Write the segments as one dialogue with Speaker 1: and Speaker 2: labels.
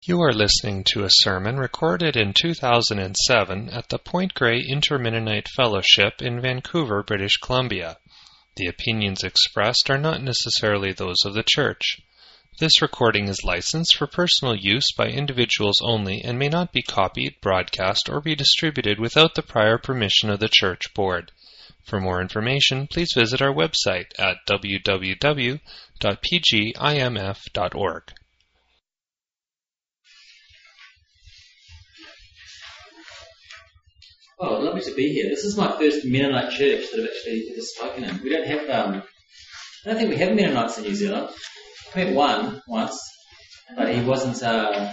Speaker 1: You are listening to a sermon recorded in 2007 at the Point Grey Inter-Mennonite Fellowship in Vancouver, British Columbia. The opinions expressed are not necessarily those of the church. This recording is licensed for personal use by individuals only and may not be copied, broadcast, or be distributed without the prior permission of the church board. For more information, please visit our website at www.pgimf.org.
Speaker 2: Oh, lovely to be here. This is my first Mennonite church that I've actually ever spoken in. We don't have, I don't think we have Mennonites in New Zealand. I met one once, but he wasn't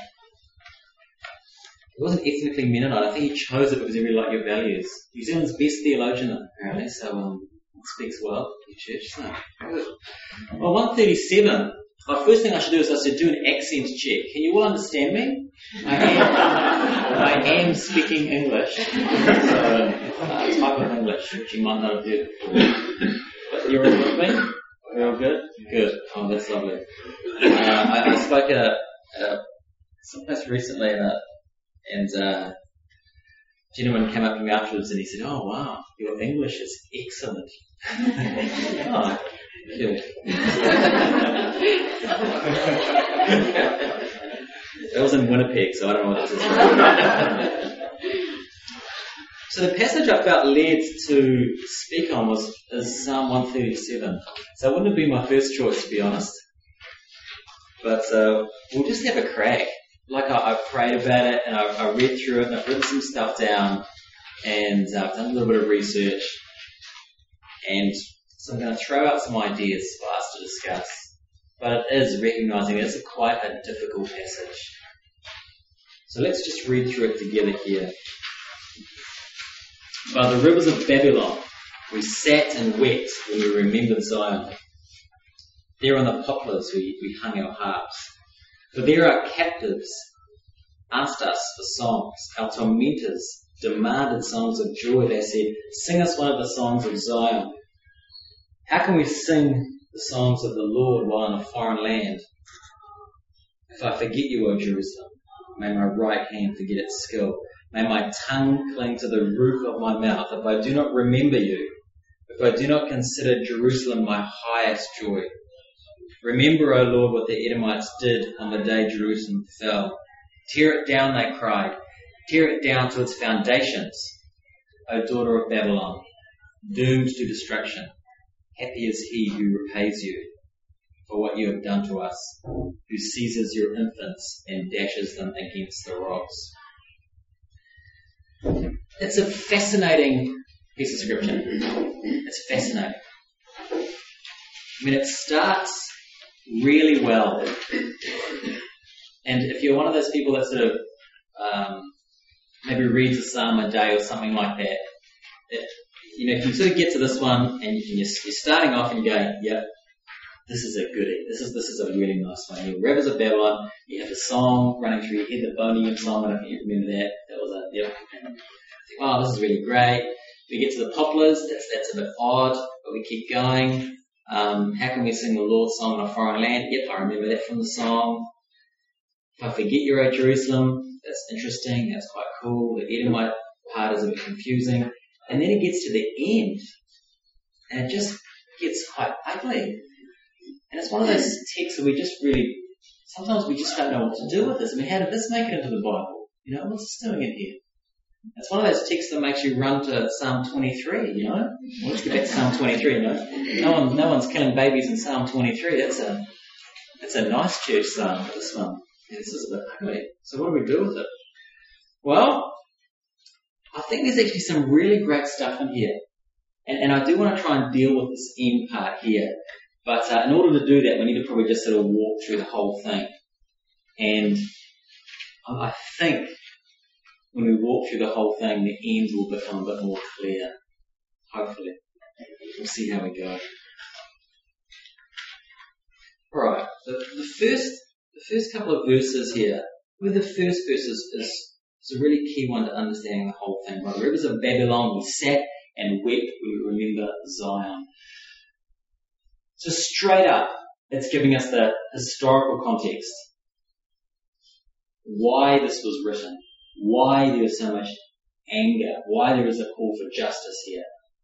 Speaker 2: ethnically Mennonite. I think he chose it because he really liked your values. New Zealand's best theologian, apparently, so speaks well in church. So, good. Well, 137. First thing I should do is do an accent check. Can you all understand me? I am speaking English. So, type of English, which you might not have heard before. But you're all with me? We're all good? Good. Oh, that's lovely. I spoke at someplace recently, and a gentleman came up to me afterwards and he said, "Oh, wow, your English is excellent." Oh, good. That was in Winnipeg, so I don't know what this is. So the passage I felt led to speak on is Psalm 137. So it wouldn't have been my first choice, to be honest. But we'll just have a crack. I prayed about it, and I read through it, and I've written some stuff down, and I've done a little bit of research. And so I'm going to throw out some ideas for us to discuss. But it is recognising it's quite a difficult passage. So let's just read through it together here. By the rivers of Babylon, we sat and wept when we remembered Zion. There on the poplars we hung our harps. For there our captives asked us for songs. Our tormentors demanded songs of joy. They said, "Sing us one of the songs of Zion." How can we sing the songs of the Lord while in a foreign land? If I forget you, O Jerusalem, may my right hand forget its skill. May my tongue cling to the roof of my mouth. If I do not remember you, if I do not consider Jerusalem my highest joy. Remember, O Lord, what the Edomites did on the day Jerusalem fell. Tear it down, they cried. Tear it down to its foundations, O daughter of Babylon, doomed to destruction. Happy is he who repays you for what you have done to us, who seizes your infants and dashes them against the rocks. It's a fascinating piece of scripture. It's fascinating. I mean, it starts really well. And if you're one of those people that sort of maybe reads a psalm a day or something like that, if you sort of get to this one and you're starting off and you go, "Yep, this is a goodie. This is a really nice one." The Rivers of Babylon, you have a song running through your head, the Boney song, I don't know if you remember that. That was a, yep. And wow, this is really great. We get to the poplars, that's a bit odd, but we keep going. How can we sing the Lord's song in a foreign land? Yep, I remember that from the song. If I forget you, O Jerusalem, that's interesting, that's quite cool. The Edomite part is a bit confusing. And then it gets to the end, and it just gets quite ugly. And it's one of those texts that sometimes we just don't know what to do with this. I mean, how did this make it into the Bible? What's this doing in here? It's one of those texts that makes you run to Psalm 23, Well, let's get back to Psalm 23, No one's killing babies in Psalm 23. It's a nice church psalm, but this one, this is a bit ugly. So what do we do with it? Well, I think there's actually some really great stuff in here. And I do want to try and deal with this end part here. But in order to do that, we need to probably just sort of walk through the whole thing. And I think when we walk through the whole thing, the end will become a bit more clear. Hopefully. We'll see how we go. Alright, the first couple of verses here, with the first verses is a really key one to understanding the whole thing. By the rivers of Babylon we sat and wept, we remember Zion. So straight up, it's giving us the historical context. why this was written, why there was so much anger, why there is a call for justice here.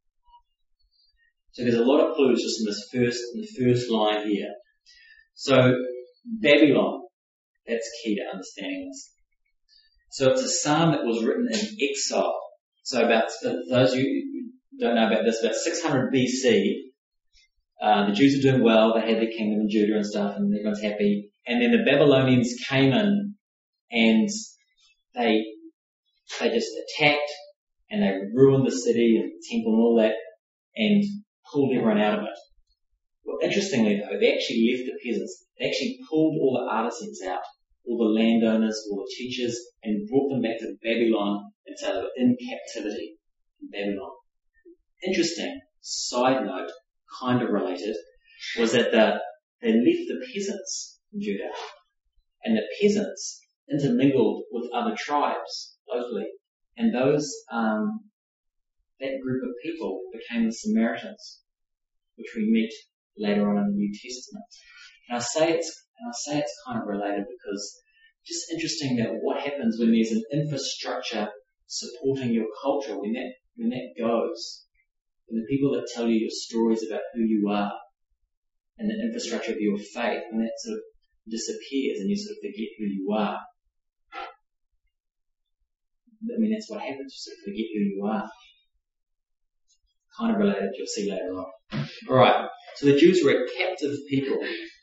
Speaker 2: So there's a lot of clues just in the first line here. So Babylon, that's key to understanding this. So it's a psalm that was written in exile. So about, for those of you who don't know about this, about 600 BC, the Jews were doing well, they had their kingdom in Judah and stuff, and everyone's happy. And then the Babylonians came in and they just attacked and they ruined the city and the temple and all that and pulled everyone out of it. Well, interestingly though, they actually left the peasants. They actually pulled all the artisans out, all the landowners, all the teachers, and brought them back to Babylon, and so they were in captivity in Babylon. Interesting side note, kind of related, was that they left the peasants in Judah, and the peasants intermingled with other tribes locally, and those that group of people became the Samaritans, which we meet later on in the New Testament. And I say it's kind of related because just interesting that what happens when there's an infrastructure supporting your culture, when that goes, when the people that tell you your stories about who you are and the infrastructure of your faith, when that sort of disappears and you sort of forget who you are. I mean, that's what happens, you sort of forget who you are. Kind of related, you'll see later on. Alright, so the Jews were a captive people.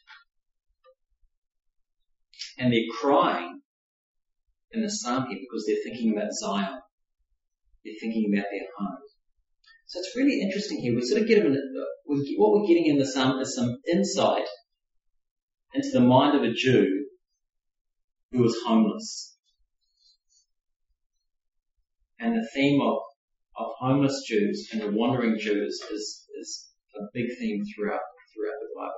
Speaker 2: And they're crying in the psalm here because they're thinking about Zion. They're thinking about their home. So it's really interesting here. We sort of get what we're getting in the psalm is some insight into the mind of a Jew who was homeless. And the theme of homeless Jews and the wandering Jews is a big theme throughout the Bible.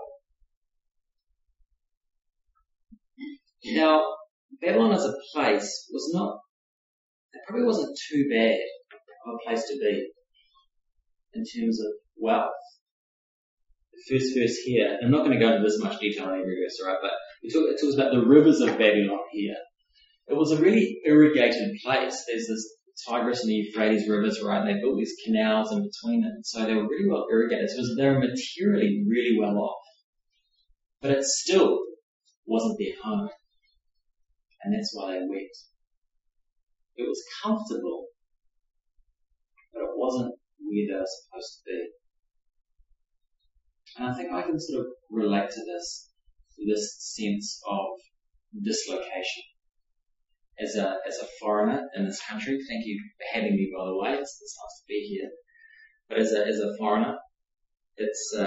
Speaker 2: Now, Babylon as a place it probably wasn't too bad of a place to be in terms of wealth. The first verse here, and I'm not going to go into this much detail in every verse, alright, but it talks about the rivers of Babylon here. It was a really irrigated place. There's this Tigris and the Euphrates rivers, right, and they built these canals in between them, so they were really well irrigated. So they were materially really well off. But it still wasn't their home. And that's why they wept. It was comfortable, but it wasn't where they were supposed to be. And I think I can sort of relate to this sense of dislocation. As a foreigner in this country, thank you for having me, by the way. It's nice to be here. But as a foreigner, there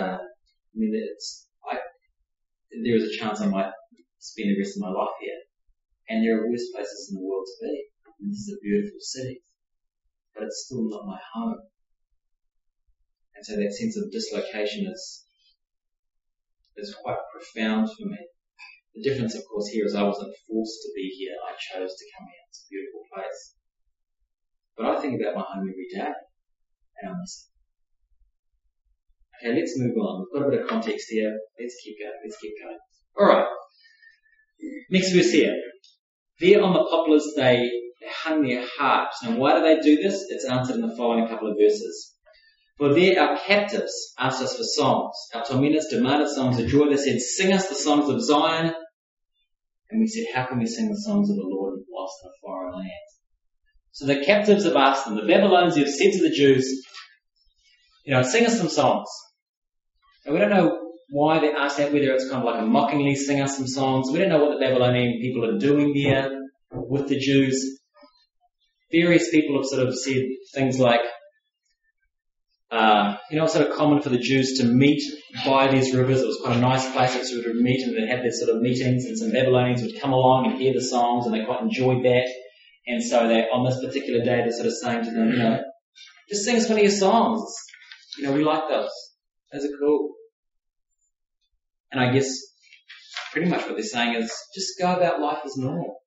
Speaker 2: is a chance I might spend the rest of my life here. And there are worse places in the world to be. And this is a beautiful city. But it's still not my home. And so that sense of dislocation is quite profound for me. The difference, of course, here is I wasn't forced to be here. I chose to come here. It's a beautiful place. But I think about my home every day. And I miss it. Okay, let's move on. We've got a bit of context here. Let's keep going. Alright. Next verse here. There on the poplars they hung their harps. Now why do they do this? It's answered in the following couple of verses. For there our captives asked us for songs. Our tormentors demanded songs of joy. They said, sing us the songs of Zion. And we said, how can we sing the songs of the Lord whilst in a foreign land? So the captives have asked them. The Babylonians have said to the Jews, sing us some songs. And we don't know why they asked that, whether it's kind of like a mockingly sing us some songs. We don't know what the Babylonian people are doing there with the Jews. Various people have sort of said things like, it's sort of common for the Jews to meet by these rivers. It was quite a nice place that sort of meet, and they'd have their sort of meetings, and some Babylonians would come along and hear the songs, and they quite enjoyed that. And so they, on this particular day, they're sort of saying to them, just sing us one of your songs. We like those. Those are cool. And I guess pretty much what they're saying is just go about life as normal.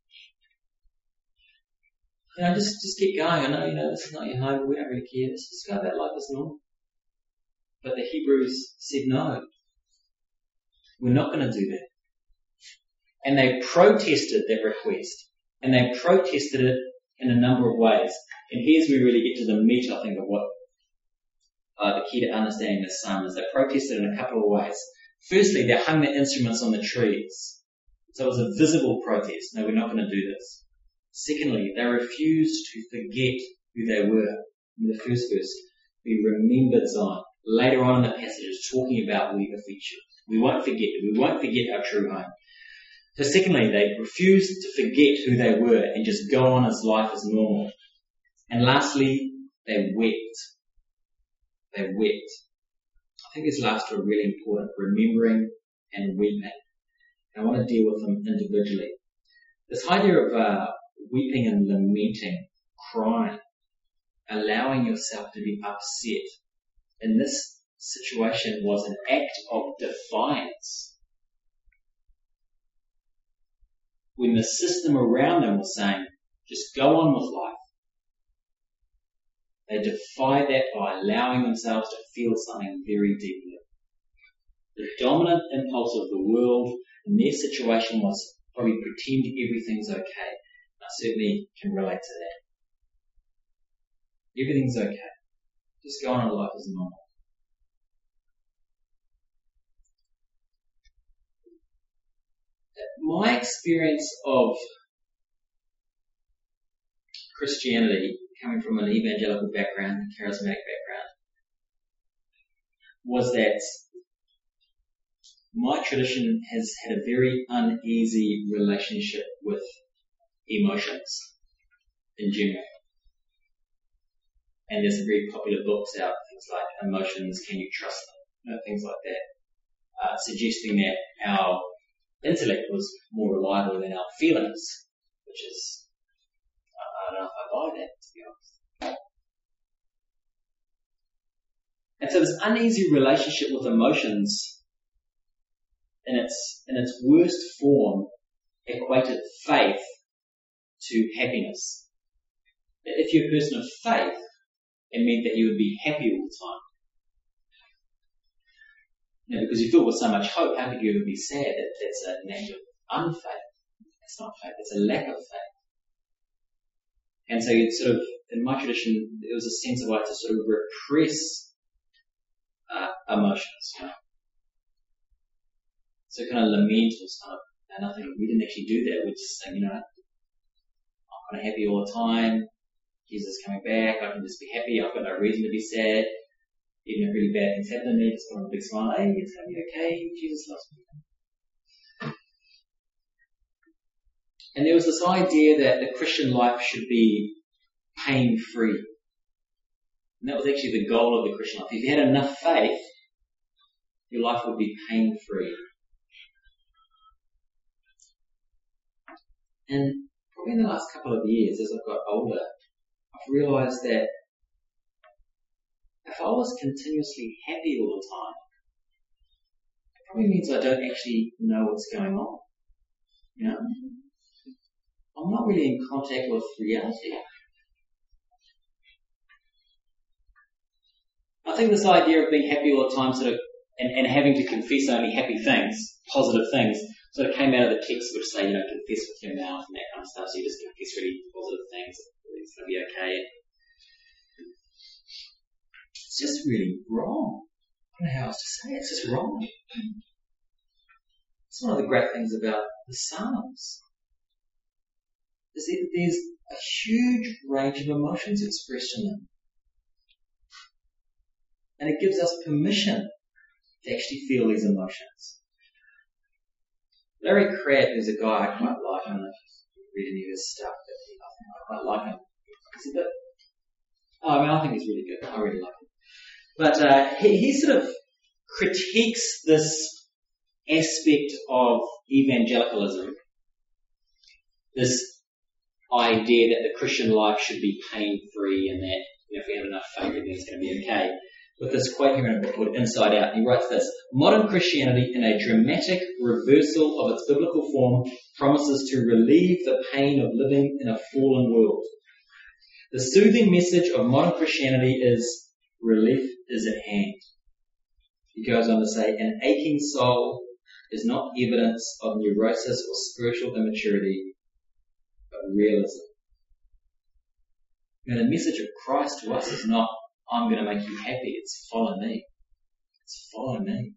Speaker 2: Just keep going. I know, this is not your home, but we don't really care. Just go about life as normal. But the Hebrews said, no, we're not going to do that. And they protested that request. And they protested it in a number of ways. And here's where we really get to the meat, I think, of what the key to understanding the psalm is. They protested in a couple of ways. Firstly, they hung their instruments on the trees. So it was a visible protest. No, we're not going to do this. Secondly, they refused to forget who they were. In the first verse, we remembered Zion. Later on in the passage, it's talking about we the future. We won't forget our true home. So secondly, they refused to forget who they were and just go on as life as normal. And lastly, they wept. They wept. I think these last two are really important, remembering and weeping. And I want to deal with them individually. This idea of weeping and lamenting, crying, allowing yourself to be upset in this situation was an act of defiance. When the system around them was saying, just go on with life, they defied that by allowing themselves to feel something very deeply. The dominant impulse of the world in their situation was probably pretend everything's okay. I certainly can relate to that. Everything's okay. Just go on with life as normal. My experience of Christianity, coming from an evangelical background, a charismatic background, was that my tradition has had a very uneasy relationship with emotions in general. And there's some very popular books out, things like Emotions, Can You Trust Them? Things like that, suggesting that our intellect was more reliable than our feelings, which is, I don't know if I buy that, to be honest. And so this uneasy relationship with emotions, in its worst form, equated faith to happiness. If you're a person of faith, it meant that you would be happy all the time. Now, because you filled with so much hope, how could you ever be sad? That's an act of unfaith. It's not faith, it's a lack of faith. And so you'd sort of, in my tradition, there was a sense of like to sort of repress emotions, you know. So kind of lament was kind of nothing. We didn't actually do that. We just say, you know, I'm kind of happy all the time. Jesus is coming back. I can just be happy. I've got no reason to be sad. Even if really bad things happen to me, just put on a big smile. Hey, it's going to be okay. Jesus loves me. And there was this idea that the Christian life should be pain-free. And that was actually the goal of the Christian life. If you had enough faith, your life would be pain-free. And probably in the last couple of years, as I've got older, I've realised that if I was continuously happy all the time, it probably means I don't actually know what's going on. You know? I'm not really in contact with reality. I think this idea of being happy all the time sort of, and having to confess only happy things, positive things, sort of came out of the text which say, you know, confess with your mouth and that kind of stuff, so you just confess really positive things, it's going to be okay. It's just really wrong. I don't know how else to say it. It's just wrong. It's one of the great things about the Psalms. Is that there's a huge range of emotions expressed in them. And it gives us permission to actually feel these emotions. Larry Crabb is a guy I quite like. I don't know if you've read any of his stuff, but I quite like him. I think he's really good. I really like him. But he sort of critiques this aspect of evangelicalism, this idea that the Christian life should be pain-free and that, you know, if we have enough faith, then it's going to be okay. With this quote here in a book called Inside Out, he writes this: modern Christianity, in a dramatic reversal of its biblical form, promises to relieve the pain of living in a fallen world. The soothing message of modern Christianity is relief is at hand. He goes on to say, an aching soul is not evidence of neurosis or spiritual immaturity, but realism. The message of Christ to us is not, I'm going to make you happy. It's follow me. It's follow me.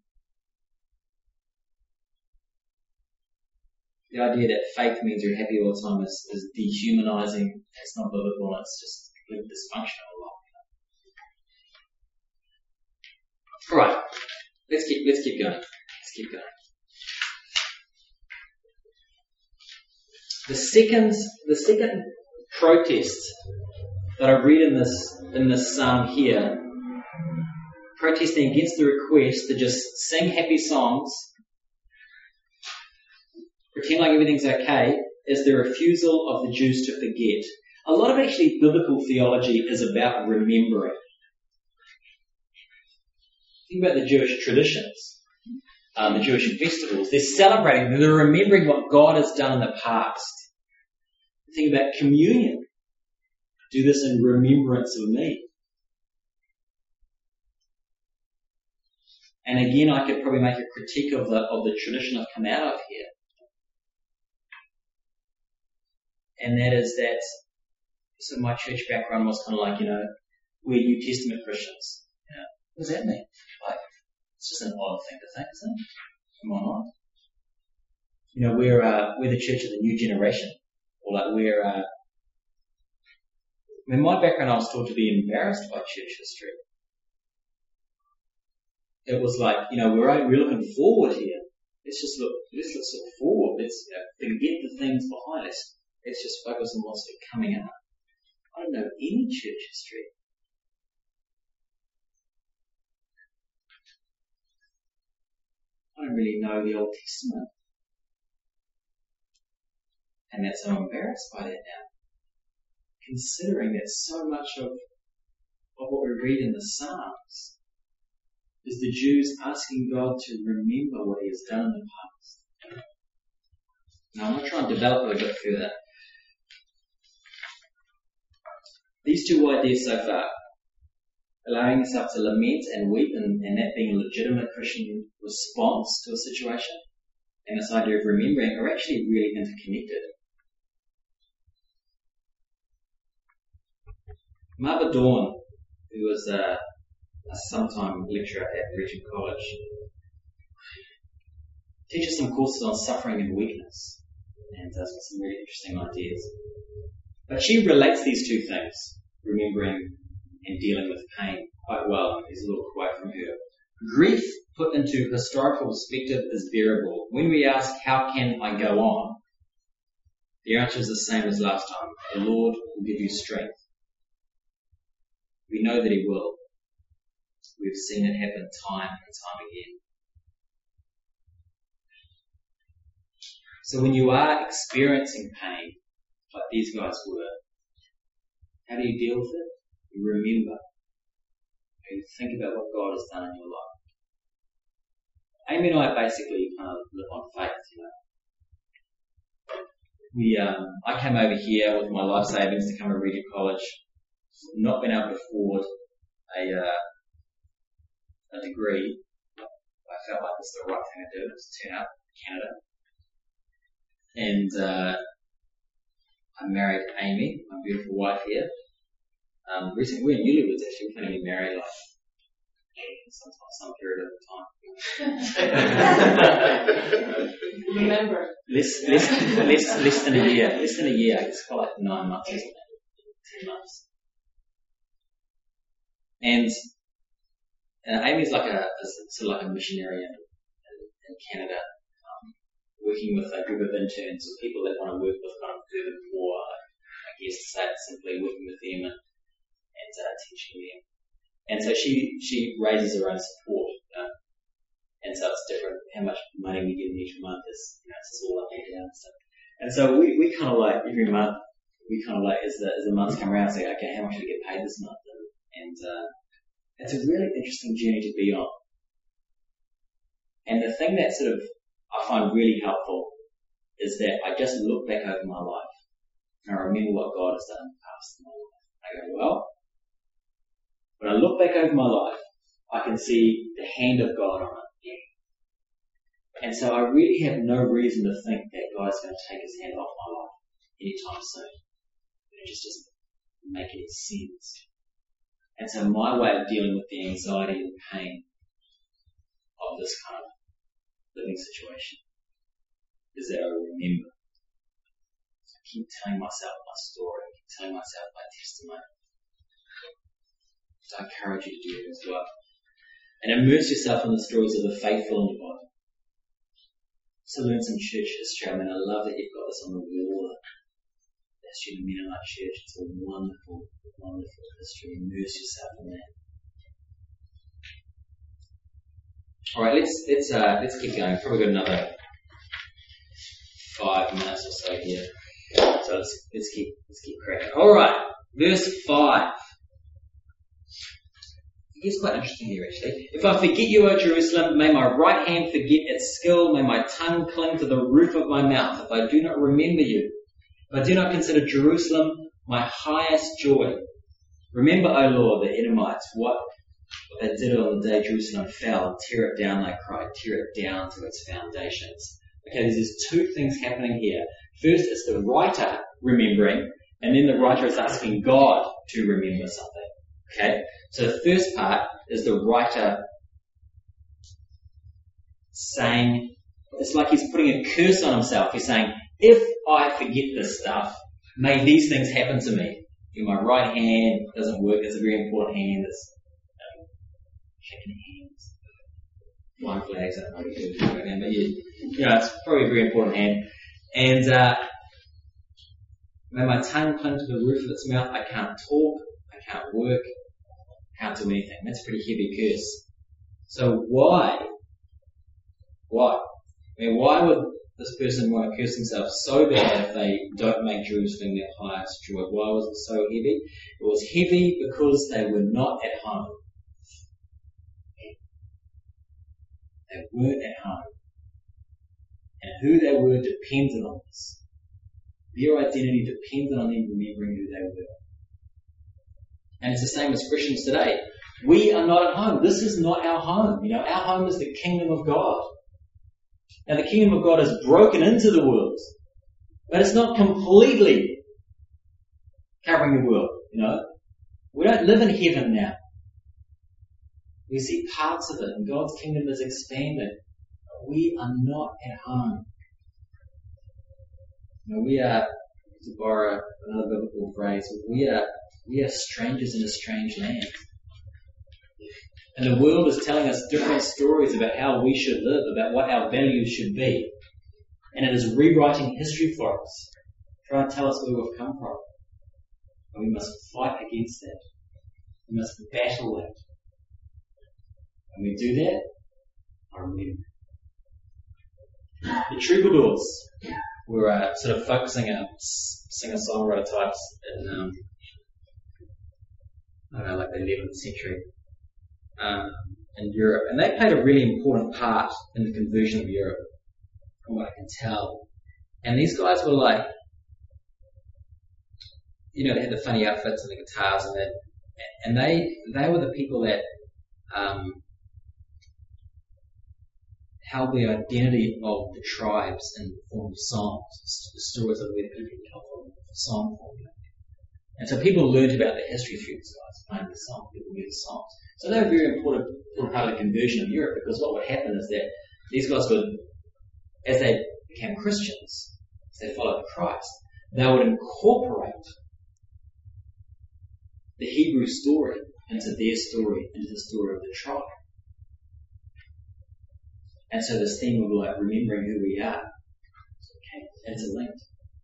Speaker 2: The idea that faith means you're happy all the time is dehumanizing. It's not biblical. It's just completely dysfunctional life. All right, let's keep going. The second protest that I read in this psalm here, protesting against the request to just sing happy songs, pretend like everything's okay, is the refusal of the Jews to forget. A lot of actually biblical theology is about remembering. Think about the Jewish traditions, the Jewish festivals. They're celebrating, they're remembering what God has done in the past. Think about communion. Do this in remembrance of me. And again, I could probably make a critique of the tradition I've come out of here. And that is that, so my church background was kind of like, we're New Testament Christians. What does that mean? Like, it's just an odd thing to think, isn't it? Come on. We're the church of the new generation. Or like in my background I was taught to be embarrassed by church history. It was like, we're looking forward here. Let's look sort of forward. Let's forget the things behind us. Let's just focus on what's coming up. I don't know any church history. I don't really know the Old Testament. And that's, I'm embarrassed by that now. Considering that so much of what we read in the Psalms is the Jews asking God to remember what He has done in the past. Now I'm going to try and develop it a bit further. These two ideas so far, allowing yourself to lament and weep and that being a legitimate Christian response to a situation, and this idea of remembering are actually really interconnected. Marva Dawn, who was a sometime lecturer at Regent College, teaches some courses on suffering and weakness, and does some really interesting ideas. But she relates these two things, remembering and dealing with pain, quite well. There's a little quote from her. Grief put into historical perspective is bearable. When we ask, how can I go on? The answer is the same as last time. The Lord will give you strength. We know that He will. We've seen it happen time and time again. So when you are experiencing pain, like these guys were, how do you deal with it? You remember. You think about what God has done in your life. Amy and I basically kind of live on faith, I came over here with my life savings to come to Regent College, not been able to afford a degree. I felt like this was the right thing to do, was to turn up Canada. And I married Amy, my beautiful wife here. Recently, we're newlyweds actually. We've only been married like some period of time.
Speaker 3: Remember.
Speaker 2: Less than a year. Less than a year. It's quite like 9 months, isn't it? 10 months. And Amy's like a missionary in Canada, working with a group of interns or people that want to work with kind of urban poor, I guess to say it simply, working with them and teaching them. And so she raises her own support, and so it's different how much money we get in each month is, it's all up and down and stuff. And so we kind of like every month, we kind of like as the months come around, say, okay, how much do we get paid this month? And it's a really interesting journey to be on. And the thing that sort of I find really helpful is that I just look back over my life and I remember what God has done in the past in my life. I go, well, when I look back over my life, I can see the hand of God on it. And so I really have no reason to think that God's going to take his hand off my life anytime soon. It just doesn't make any sense. And so my way of dealing with the anxiety and pain of this kind of living situation is that I remember. I keep telling myself my story, I keep telling myself my testimony. So I encourage you to do it as well. And immerse yourself in the stories of the faithful in the Bible. So learn some church history. I mean, I love that you've got this on the wall. The history of the Mennonite Church. It's a wonderful, wonderful history. Immerse yourself in that. All right, let's keep going. Probably got another 5 minutes or so here. So let's keep cracking. All right, verse 5. It's quite interesting here, actually. If I forget you, O Jerusalem, may my right hand forget its skill, may my tongue cling to the roof of my mouth, if I do not remember you, if I do not consider Jerusalem my highest joy. Remember, O Lord, the Edomites, what they did on the day Jerusalem fell. Tear it down, they cried, tear it down to its foundations. Okay, there's 2 things happening here. First, it's the writer remembering, and then the writer is asking God to remember something. Okay? So the first part is the writer saying, it's like he's putting a curse on himself. He's saying, if I forget this stuff, may these things happen to me. My right hand doesn't work. It's a very important hand. It's shaking hands. Flying flags, I don't know what you do right now, but it's probably a very important hand. And may my tongue cling to the roof of its mouth. I can't talk. I can't work. Can't do anything. That's a pretty heavy curse. So why? I mean, why would this person want to curse himself so bad if they don't make Jerusalem their highest joy? Why was it so heavy? It was heavy because they were not at home. They weren't at home. And who they were depended on this. Their identity depended on them remembering who they were. And it's the same as Christians today. We are not at home. This is not our home. Our home is the kingdom of God. Now the kingdom of God has broken into the world. But it's not completely covering the world, We don't live in heaven now. We see parts of it, and God's kingdom is expanding. But we are not at home. We are, to borrow another biblical phrase, we are strangers in a strange land. And the world is telling us different stories about how we should live, about what our values should be. And it is rewriting history for us, trying to tell us where we've come from. And we must fight against that. We must battle that. When we do that, I remember. The troubadours were sort of folk singer-songwriter types in like the 11th century in Europe. And they played a really important part in the conversion of Europe, from what I can tell. And these guys were like, they had the funny outfits and the guitars and that. And they were the people that held the identity of the tribes in the form of songs, the stories of where people come from, song form. And so people learned about the history through these guys playing the song. People knew the songs. So they were a very important part of the conversion of Europe, because what would happen is that these guys would, as they became Christians, as they followed Christ, they would incorporate the Hebrew story into their story, into the story of the tribe. And so this theme of like remembering who we are, interlinked.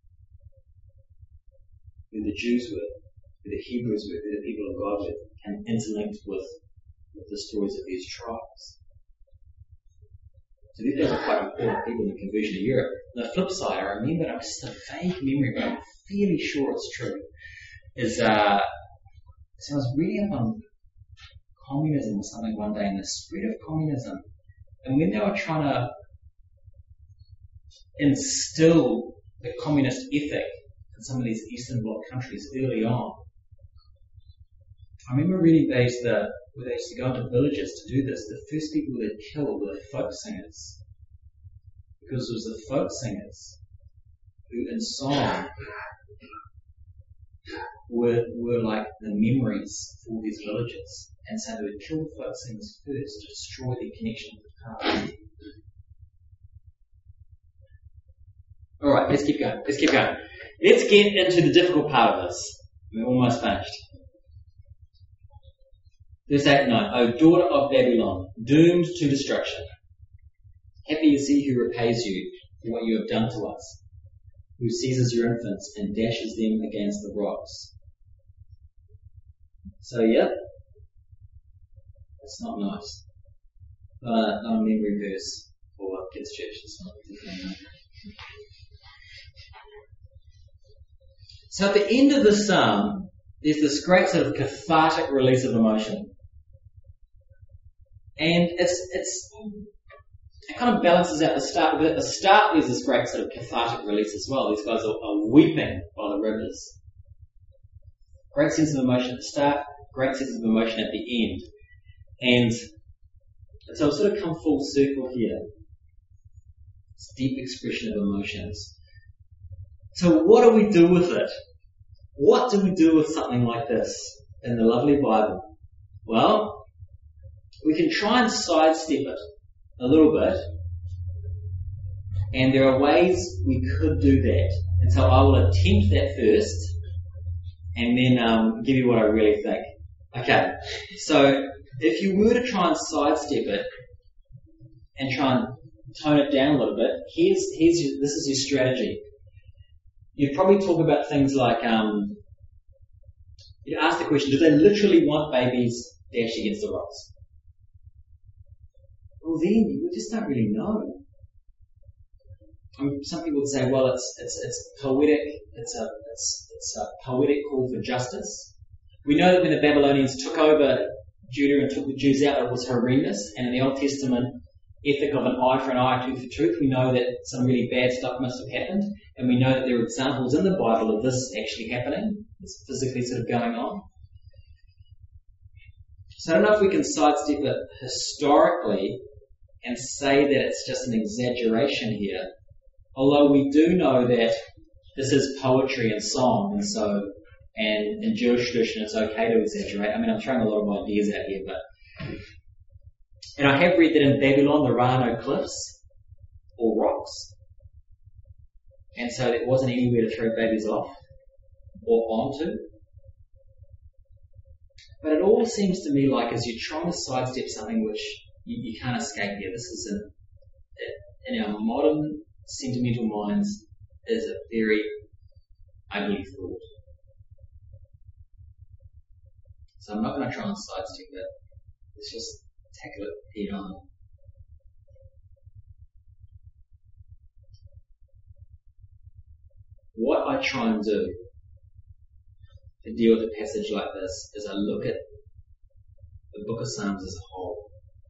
Speaker 2: Who the Jews were, who the Hebrews were, who the people of God were, and interlinked with the stories of these tribes. So these guys are quite important people in the conversion of Europe. On the flip side, I remember, it was just a vague memory, but I'm fairly sure it's true, is so I was reading up on communism or something one day, and the spread of communism, and when they were trying to instill the communist ethic in some of these Eastern Bloc countries early on, I remember reading where they used to go into villages to do this. The first people they killed were folk singers. because it was the folk singers who in song were like the memories for these villages. And so they would kill the folk singers first to destroy their connection with the past. Alright, let's keep going. Let's get into the difficult part of this. We're almost finished. Verse 8 and 9. O daughter of Babylon, doomed to destruction. Happy is he who repays you for what you have done to us, who seizes your infants and dashes them against the rocks. So, yep, it's not nice. Not a memory verse for kids' church. It's not. So at the end of the psalm, there's this great sort of cathartic release of emotion. And it kind of balances out the start. But at the start, there's this great sort of cathartic release as well. These guys are weeping by the rivers. Great sense of emotion at the start, great sense of emotion at the end. And so I've sort of come full circle here. This deep expression of emotions. So what do we do with it? What do we do with something like this in the lovely Bible? Well, we can try and sidestep it a little bit, and there are ways we could do that. And so I will attempt that first, and then give you what I really think. Okay, so if you were to try and sidestep it and try and tone it down a little bit, this is your strategy. You'd probably talk about things like, you'd ask the question, do they literally want babies dashed against the rocks? Well then, we just don't really know. Some people would say, well, it's poetic, it's a poetic call for justice. We know that when the Babylonians took over Judah and took the Jews out, it was horrendous, and in the Old Testament ethic of an eye for an eye, tooth for tooth, we know that some really bad stuff must have happened, and we know that there are examples in the Bible of this actually happening. It's physically sort of going on. So I don't know if we can sidestep it historically and say that it's just an exaggeration here, although we do know that this is poetry and song, and so, and in Jewish tradition it's okay to exaggerate. I mean, I'm throwing a lot of ideas out here, but, and I have read that in Babylon there are no cliffs or rocks, and so there wasn't anywhere to throw babies off or onto. But it all seems to me like as you're trying to sidestep something which you can't escape here, this is in our modern sentimental minds is a very ugly thought. So I'm not going to try and sidestep it. Let's just tackle it head on. What I try and do to deal with a passage like this is I look at the book of Psalms as a whole.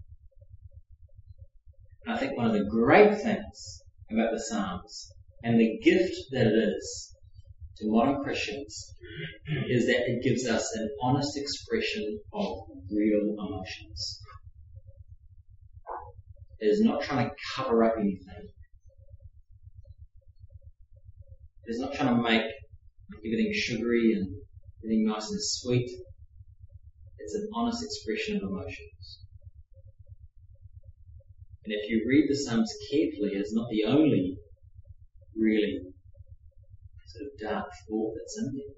Speaker 2: And I think one of the great things about the Psalms and the gift that it is to modern Christians is that it gives us an honest expression of real emotions. It is not trying to cover up anything. It is not trying to make everything sugary and everything nice and sweet. It's an honest expression of emotions. And if you read the Psalms carefully, it's not the only really sort of dark thought that's in there.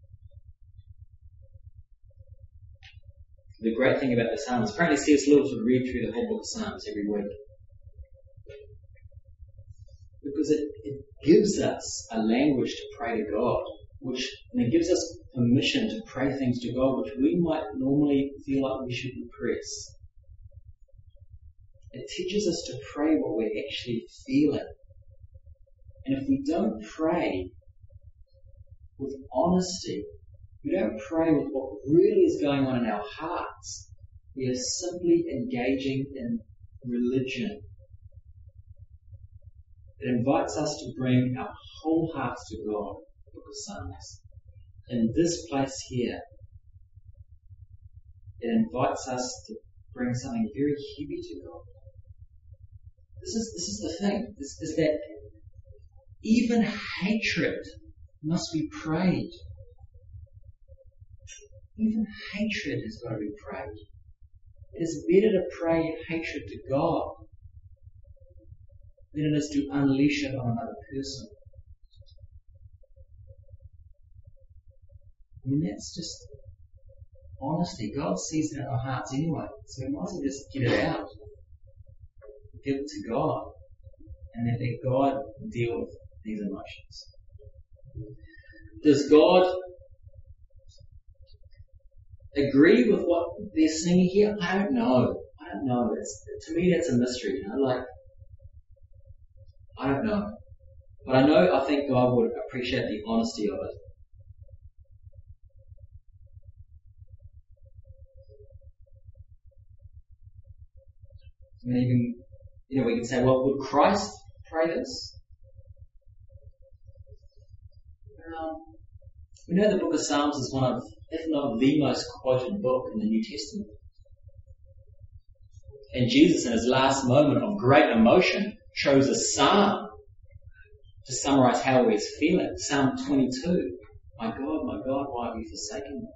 Speaker 2: The great thing about the Psalms, apparently C.S. Lewis would read through the whole book of Psalms every week. Because it gives us a language to pray to God, and it gives us permission to pray things to God which we might normally feel like we should repress. It teaches us to pray what we're actually feeling. And if we don't pray with honesty, we don't pray with what really is going on in our hearts, we are simply engaging in religion. It invites us to bring our whole hearts to God, the book of Psalms. In this place here, it invites us to bring something very heavy to God. This is the thing, is that even hatred must be prayed. Even hatred has got to be prayed. It is better to pray hatred to God than it is to unleash it on another person. I mean, that's just honesty. God sees it in our hearts anyway, so we might as well just get it out. Give it to God, and then let God deal with these emotions. Does God agree with what they're singing here? I don't know. To me, that's a mystery. I don't know. But I think God would appreciate the honesty of it. And even, we can say, well, would Christ pray this? We know the book of Psalms is one of, if not the most quoted book in the New Testament. And Jesus, in his last moment of great emotion, chose a psalm to summarize how he was feeling. Psalm 22. My God, why have you forsaken me?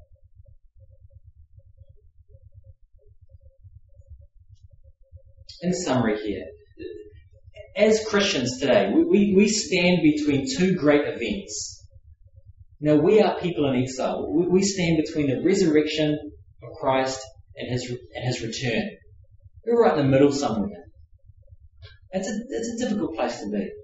Speaker 2: In summary here, as Christians today, we stand between two great events. We are people in exile. We stand between the resurrection of Christ and his return. We're right in the middle somewhere. It's a difficult place to be.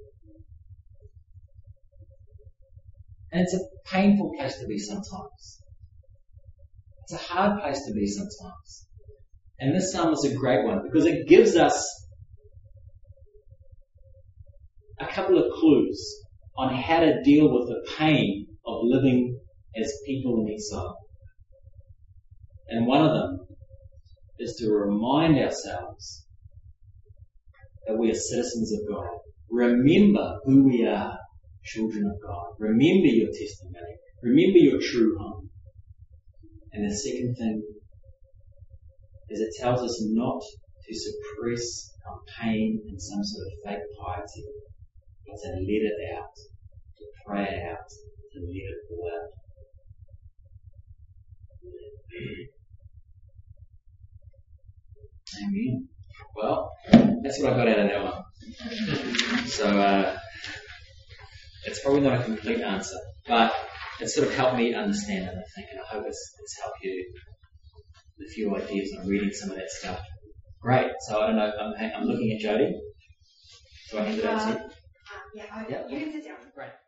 Speaker 2: And it's a painful place to be sometimes. It's a hard place to be sometimes. And this psalm is a great one because it gives us a couple of clues on how to deal with the pain of living as people in exile. And one of them is to remind ourselves that we are citizens of God. Remember who we are, children of God. Remember your testimony. Remember your true home. And the second thing is it tells us not to suppress our pain in some sort of fake piety, but to let it out, to pray it out, to let it all out. Amen. Well, that's what I got out of that one. So, it's probably not a complete answer, but it sort of helped me understand it, I think, and I hope it's helped you with a few ideas on reading some of that stuff. Great. So I don't know, I'm looking at Jody. Do I hand it over to you?
Speaker 3: Yeah, you can sit down.
Speaker 2: Great.